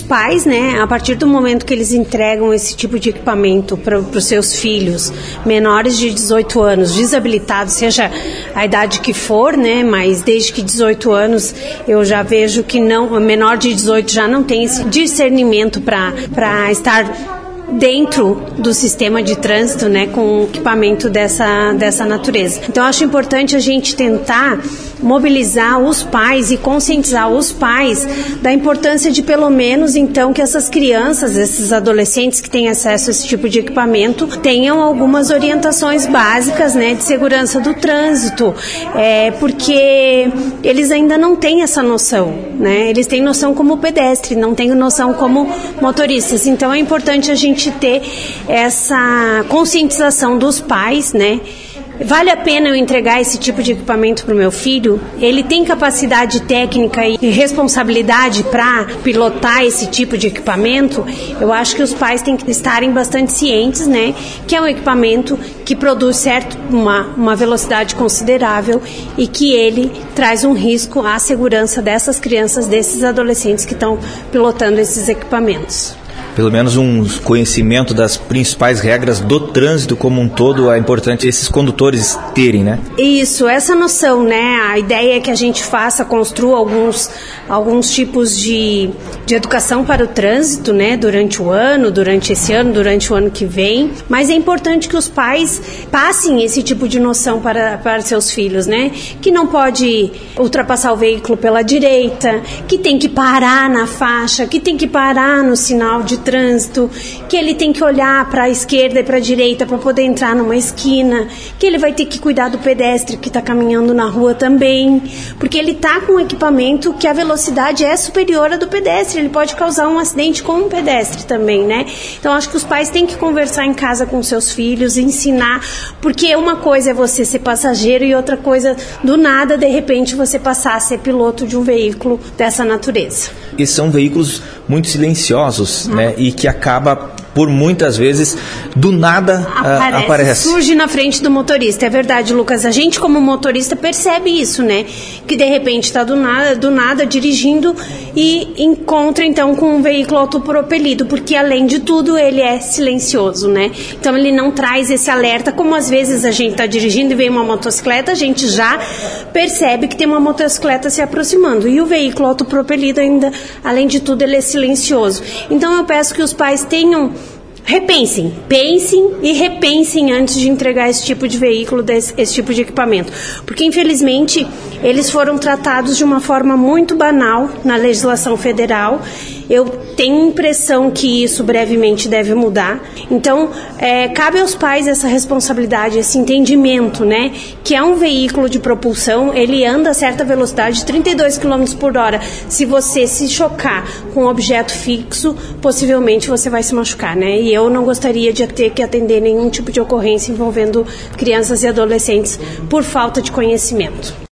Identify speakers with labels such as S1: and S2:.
S1: pais, né, a partir do momento que eles entregam esse tipo de equipamento para os seus filhos menores de 18 anos, desabilitados, seja a idade que for, né, mas desde que 18 anos eu já vejo que não, menor de 18 já não tem esse discernimento para estar dentro do sistema de trânsito, né, com equipamento dessa natureza. Então, eu acho importante a gente tentar mobilizar os pais e conscientizar os pais da importância de, pelo menos, então, que essas crianças, esses adolescentes que têm acesso a esse tipo de equipamento, tenham algumas orientações básicas, né, de segurança do trânsito, porque eles ainda não têm essa noção, né, eles têm noção como pedestre, não têm noção como motoristas. Então, é importante a gente ter essa conscientização dos pais, né? Vale a pena eu entregar esse tipo de equipamento para o meu filho? Ele tem capacidade técnica e responsabilidade para pilotar esse tipo de equipamento? Eu acho que os pais têm que estarem bastante cientes, né, que é um equipamento que produz uma velocidade considerável e que ele traz um risco à segurança dessas crianças, desses adolescentes que estão pilotando esses equipamentos.
S2: Pelo menos um conhecimento das principais regras do trânsito como um todo é importante esses condutores terem, né? Isso,
S1: essa noção, né? A ideia é que a gente construa alguns tipos de educação para o trânsito, né? Durante esse ano, durante o ano que vem. Mas é importante que os pais passem esse tipo de noção para seus filhos, né? Que não pode ultrapassar o veículo pela direita, que tem que parar na faixa, que tem que parar no sinal de trânsito, que ele tem que olhar para a esquerda e para a direita para poder entrar numa esquina, que ele vai ter que cuidar do pedestre que está caminhando na rua também, porque ele está com um equipamento que a velocidade é superior à do pedestre, ele pode causar um acidente com o pedestre também, né? Então acho que os pais têm que conversar em casa com seus filhos, ensinar, porque uma coisa é você ser passageiro e outra coisa, do nada, de repente, você passar a ser piloto de um veículo dessa natureza.
S2: E são veículos muito silenciosos, né? E que acaba, por muitas vezes, do nada aparece.
S1: Surge na frente do motorista. É verdade, Lucas. A gente, como motorista, percebe isso, né? Que, de repente, está do nada dirigindo e encontra, então, com um veículo autopropelido, porque, além de tudo, ele é silencioso, né? Então, ele não traz esse alerta, como às vezes a gente está dirigindo e vem uma motocicleta, a gente já percebe que tem uma motocicleta se aproximando. E o veículo autopropelido ainda, além de tudo, ele é silencioso. Então, eu peço que os pais pensem e repensem antes de entregar esse tipo de veículo, esse tipo de equipamento. Porque, infelizmente, eles foram tratados de uma forma muito banal na legislação federal. Eu tenho a impressão que isso brevemente deve mudar. Então, cabe aos pais essa responsabilidade, esse entendimento, né? Que é um veículo de propulsão, ele anda a certa velocidade, 32 km por hora. Se você se chocar com um objeto fixo, possivelmente você vai se machucar, né? E eu não gostaria de ter que atender nenhum tipo de ocorrência envolvendo crianças e adolescentes por falta de conhecimento.